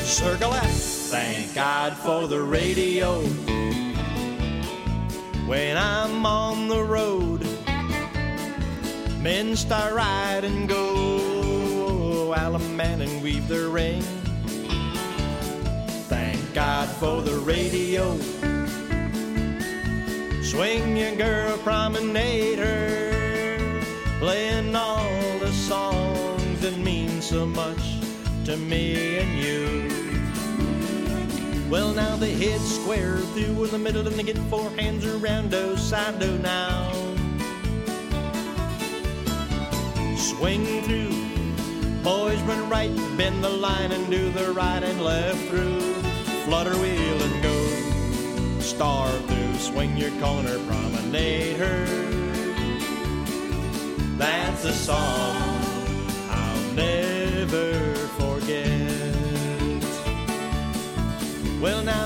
Circle that. Thank God for the radio. When I'm on the road, men start ride and go, Alaman and weave their ring. Thank God for the radio. Swing your girl, promenade her, playing all the songs that mean so much to me and you. Well, now they hit square through in the middle and they get four hands around those side now. Swing through, boys run right, bend the line and do the right and left through. Flutter wheel and go, star through, swing your corner, promenade her. That's a song I'll never forget. Well, now